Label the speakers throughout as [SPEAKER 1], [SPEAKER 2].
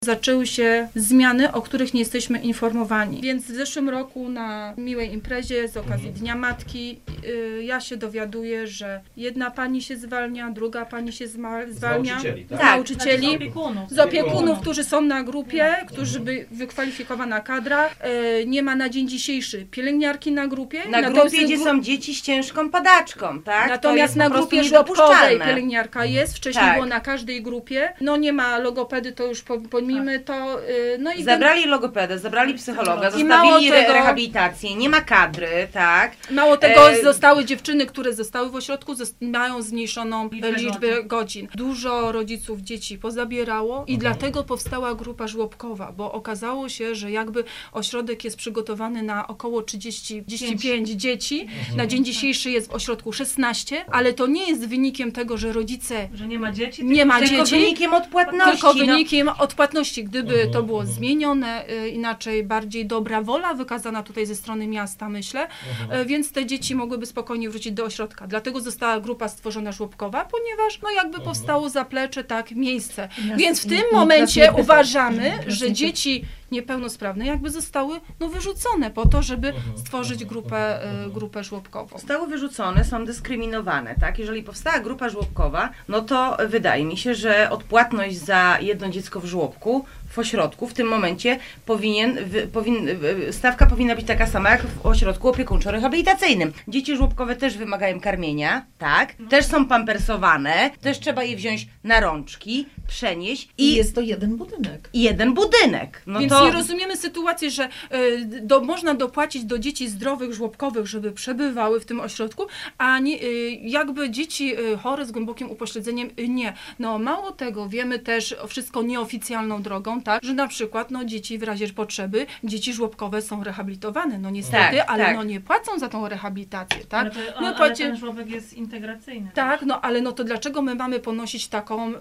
[SPEAKER 1] zaczęły się zmiany, o których nie jesteśmy informowani. Więc w zeszłym roku na miłej imprezie z okazji Dnia Matki ja się dowiaduję, że jedna pani się zwalnia, druga pani się zwalnia.
[SPEAKER 2] Nauczycieli, tak?
[SPEAKER 1] Z nauczycieli,
[SPEAKER 3] Opiekunów.
[SPEAKER 1] z opiekunów, którzy są na grupie, którzy by wykwalifikowana kadra. Nie ma na dzień dzisiejszy pielęgniarki na grupie.
[SPEAKER 4] Na grupie, gdzie są dzieci z ciężką padaczką, tak?
[SPEAKER 1] Natomiast na grupie żłobkowej pielęgniarka jest, wcześniej było na każdej grupie. No nie ma logopedy, to już pomijmy to. No i
[SPEAKER 4] zabrali logopedę, zabrali psychologa, zostawili rehabilitację, nie ma kadry, tak?
[SPEAKER 1] Mało tego, zostały dziewczyny, które zostały w ośrodku, mają zmniejszoną liczbę godzin. Dużo rodziców dzieci pozabierało i dlatego powstała grupa żłobkowa, bo okazało się, że jakby ośrodek jest przygotowany na około 35 dzieci, na dzień dzisiejszy jest w ośrodku 16, ale to nie jest wynikiem tego, że rodzice...
[SPEAKER 3] Że nie ma dzieci?
[SPEAKER 4] Tylko wynikiem odpłatności.
[SPEAKER 1] Tylko wynikiem odpłatności. Gdyby to było zmienione, inaczej bardziej dobra wola wykazana tutaj ze strony miasta, myślę, więc te dzieci mogłyby spokojnie wrócić do ośrodka. Dlatego została grupa stworzona żłobkowa, ponieważ no jakby powstało zaplecze, tak, miejsce. Więc w tym momencie uważamy, że dzieci niepełnosprawne jakby zostały wyrzucone po to, żeby stworzyć grupę żłobkową.
[SPEAKER 4] Zostały wyrzucone, są dyskryminowane, tak? Jeżeli powstała grupa żłobkowa, no to wydaje mi się, że odpłatność za jedno dziecko w żłobku, w ośrodku, w tym momencie stawka powinna być taka sama jak w ośrodku opiekuńczo-rehabilitacyjnym. Dzieci żłobkowe też wymagają karmienia, tak? Też są pampersowane, też trzeba je wziąć na rączki, przenieść
[SPEAKER 5] i jest to jeden budynek.
[SPEAKER 4] Jeden budynek. No
[SPEAKER 1] więc
[SPEAKER 4] to...
[SPEAKER 1] nie rozumiemy sytuacji, że można dopłacić do dzieci zdrowych, żłobkowych, żeby przebywały w tym ośrodku, a nie, jakby dzieci chore z głębokim upośledzeniem nie. No mało tego, wiemy też wszystko nieoficjalną drogą, tak, że na przykład dzieci w razie potrzeby, dzieci żłobkowe są rehabilitowane, no niestety,
[SPEAKER 4] tak,
[SPEAKER 1] ale
[SPEAKER 4] tak.
[SPEAKER 1] nie płacą za tą rehabilitację, tak?
[SPEAKER 3] Ale ten żłobek jest integracyjny.
[SPEAKER 1] Tak, ale to dlaczego my mamy ponosić taką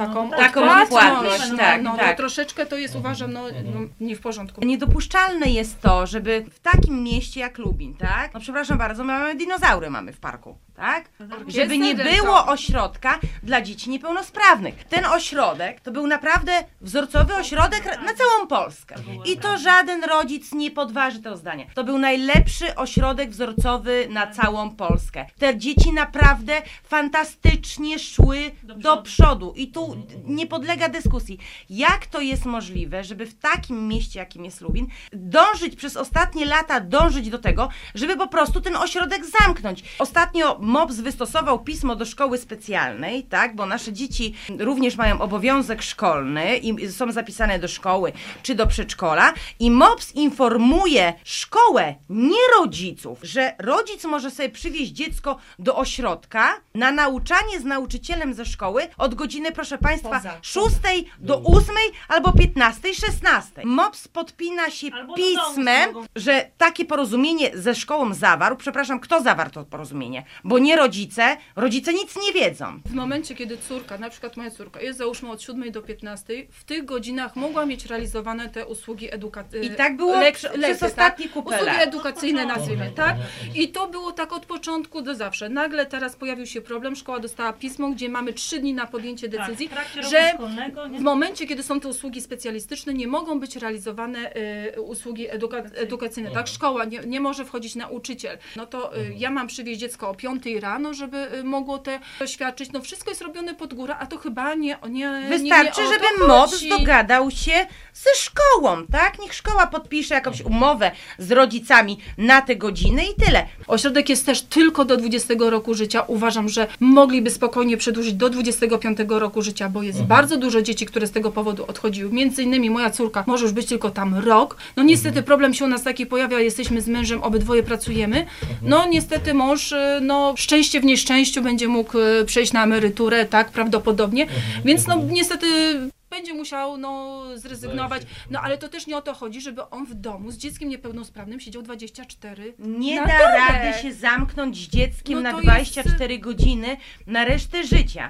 [SPEAKER 4] odpłatność?
[SPEAKER 1] Tak. Troszeczkę to jest, uważam, nie w porządku.
[SPEAKER 4] Niedopuszczalne jest to, żeby w takim mieście jak Lubin, tak? No przepraszam bardzo, my mamy dinozaury w parku, tak? Żeby nie było ośrodka dla dzieci niepełnosprawnych. Ten ośrodek to był naprawdę wzorcowy ośrodek na całą Polskę. I to żaden rodzic nie podważy tego zdania. To był najlepszy ośrodek wzorcowy na całą Polskę. Te dzieci naprawdę fantastycznie szły do przodu. I tu nie podlega dyskusji. Jak to jest możliwe, żeby w takim mieście, jakim jest Lubin, przez ostatnie lata dążyć do tego, żeby po prostu ten ośrodek zamknąć. Ostatnio MOPS wystosował pismo do szkoły specjalnej, tak, bo nasze dzieci również mają obowiązek szkolny i są zapisane do szkoły czy do przedszkola i MOPS informuje szkołę, nie rodziców, że rodzic może sobie przywieźć dziecko do ośrodka na nauczanie z nauczycielem ze szkoły od godziny, proszę Państwa, 6 do 8 albo 15, 16. MOPS podpina się pismem, że takie porozumienie ze szkołą zawarł. Przepraszam, kto zawarł to porozumienie? Bo nie rodzice nic nie wiedzą.
[SPEAKER 1] W momencie, kiedy córka, na przykład moja córka, jest załóżmy od 7 do 15, w tych godzinach mogła mieć realizowane te usługi edukacyjne.
[SPEAKER 4] I tak było przez ostatnie kupę lat.
[SPEAKER 1] Usługi edukacyjne nazwijmy, tak? I to było tak od początku do zawsze. Nagle teraz pojawił się problem, szkoła dostała pismo, gdzie mamy 3 dni na podjęcie decyzji, że w momencie, kiedy są te usługi specjalistyczne, nie mogą być realizowane usługi edukacyjne, tak? Szkoła nie może wchodzić nauczyciel. No to ja mam przywieźć dziecko o 5 rano, żeby mogło to świadczyć. No wszystko jest robione pod górę, a to chyba nie
[SPEAKER 4] wystarczy,
[SPEAKER 1] nie
[SPEAKER 4] żeby MOPS dogadał się ze szkołą, tak? Niech szkoła podpisze jakąś umowę z rodzicami na te godziny i tyle.
[SPEAKER 1] Ośrodek jest też tylko do 20 roku życia. Uważam, że mogliby spokojnie przedłużyć do 25 roku życia, bo jest bardzo dużo dzieci, które z tego powodu odchodziły. Między innymi moja córka może już być tylko tam rok. No niestety problem się u nas taki pojawia, jesteśmy z mężem, obydwoje pracujemy. No niestety mąż, szczęście w nieszczęściu będzie mógł przejść na emeryturę, tak, prawdopodobnie. Więc niestety będzie musiał zrezygnować. No ale to też nie o to chodzi, żeby on w domu z dzieckiem niepełnosprawnym siedział 24
[SPEAKER 4] Nie
[SPEAKER 1] na
[SPEAKER 4] da
[SPEAKER 1] dobę.
[SPEAKER 4] rady się zamknąć z dzieckiem na 24 godziny na resztę życia.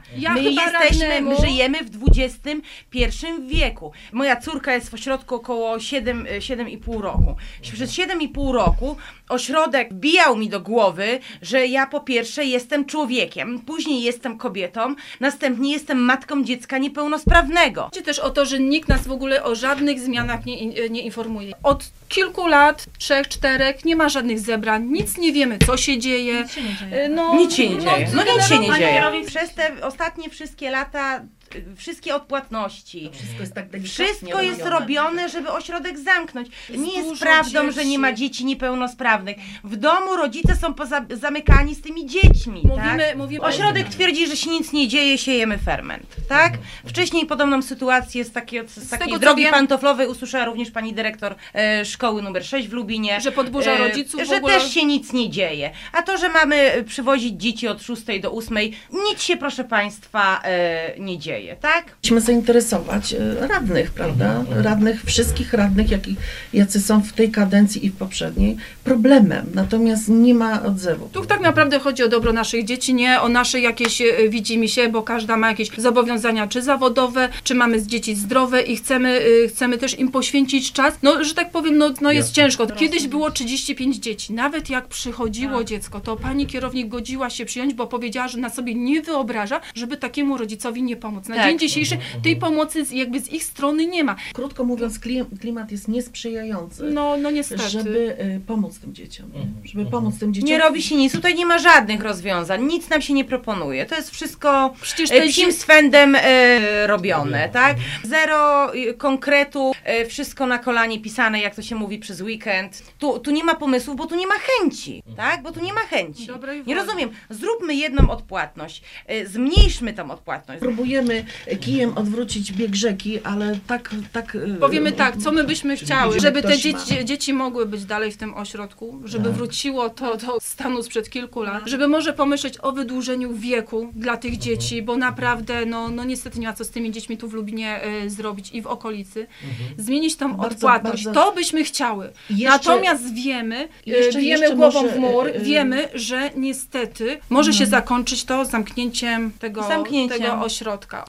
[SPEAKER 4] My żyjemy w XXI wieku. Moja córka jest w ośrodku około 7,5 roku. Przez 7,5 roku ośrodek wbijał mi do głowy, że ja po pierwsze jestem człowiekiem, później jestem kobietą, następnie jestem matką dziecka niepełnosprawnego.
[SPEAKER 1] Chodzi też o to, że nikt nas w ogóle o żadnych zmianach nie informuje. Od kilku lat, 3, 4, nie ma żadnych zebrań, nic nie wiemy, co się dzieje.
[SPEAKER 3] Nic się nie dzieje.
[SPEAKER 4] Nic się nie dzieje. No nic się nie dzieje.
[SPEAKER 3] generalnie-
[SPEAKER 4] Przez te ostatnie wszystkie lata, wszystkie odpłatności,
[SPEAKER 2] Wszystko jest tak delikatnie
[SPEAKER 4] wszystko jest robione, żeby ośrodek zamknąć. Nie jest
[SPEAKER 1] dużo
[SPEAKER 4] prawdą,
[SPEAKER 1] dzieci.
[SPEAKER 4] że nie ma dzieci niepełnosprawnych. W domu rodzice są zamykani z tymi dziećmi, tak?
[SPEAKER 1] Mówimy
[SPEAKER 4] Ośrodek twierdzi, że się nic nie dzieje, siejemy ferment, tak? Wcześniej podobną sytuację z takiej
[SPEAKER 1] tego, co
[SPEAKER 4] drogi
[SPEAKER 1] wiem-
[SPEAKER 4] pantoflowej usłyszała również pani dyrektor szkoły numer 6 w Lubinie.
[SPEAKER 1] że podburza rodziców w
[SPEAKER 4] Że
[SPEAKER 1] ogóle.
[SPEAKER 4] też się nic nie dzieje. A to, że mamy przywozić dzieci od 6 do 8, nic się, proszę państwa, nie dzieje, tak?
[SPEAKER 2] Musimy zainteresować radnych, prawda? Radnych, wszystkich radnych, jacy są w tej kadencji i w poprzedniej, problemem. Natomiast nie ma odzewu.
[SPEAKER 1] Tu tak naprawdę chodzi o dobro naszych dzieci, nie o nasze jakieś widzimisię, bo każda ma jakieś zobowiązania, czy zawodowe, czy mamy dzieci zdrowe i chcemy też im poświęcić czas. No, że tak powiem, no jest ciężko. Kiedyś było 35 dzieci. Nawet jak przychodziło dziecko, to pani kierownik godziła się przyjąć, bo powiedziała, że na sobie nie wyobraża, żeby takiemu rodzicowi nie pomóc. Na dzień dzisiejszy tej pomocy jakby z ich strony nie ma.
[SPEAKER 2] Krótko mówiąc, klimat jest niesprzyjający,
[SPEAKER 1] No niestety.
[SPEAKER 2] żeby pomóc tym dzieciom. Nie? Żeby pomóc tym dzieciom.
[SPEAKER 4] Nie robi się nic, tutaj nie ma żadnych rozwiązań, nic nam się nie proponuje. To jest wszystko
[SPEAKER 1] Przecież te
[SPEAKER 4] psim swędem robione, tak? Zero konkretu, wszystko na kolanie pisane, jak to się mówi, przez weekend. Tu nie ma pomysłów, bo tu nie ma chęci, tak? Bo tu nie ma chęci.
[SPEAKER 1] Dobrej
[SPEAKER 4] Nie
[SPEAKER 1] woli.
[SPEAKER 4] rozumiem. Zróbmy jedną odpłatność, zmniejszmy tą odpłatność.
[SPEAKER 2] Próbujemy kijem odwrócić bieg rzeki, ale tak
[SPEAKER 1] Powiemy tak, co my byśmy chciały, żeby te
[SPEAKER 2] ktoś ma.
[SPEAKER 1] dzieci mogły być dalej w tym ośrodku, żeby wróciło to do stanu sprzed kilku lat, żeby może pomyśleć o wydłużeniu wieku dla tych dzieci, bo naprawdę, no niestety nie ma co z tymi dziećmi tu w Lubinie zrobić i w okolicy. Zmienić tą
[SPEAKER 2] Bardzo,
[SPEAKER 1] odpłatność,
[SPEAKER 2] bardzo-
[SPEAKER 1] to byśmy chciały.
[SPEAKER 2] Jeszcze-
[SPEAKER 1] Natomiast wiemy
[SPEAKER 2] jeszcze
[SPEAKER 1] głową
[SPEAKER 2] może,
[SPEAKER 1] w mur, wiemy, że niestety może się zakończyć to zamknięciem tego
[SPEAKER 4] Zamknięciem.
[SPEAKER 1] ośrodka.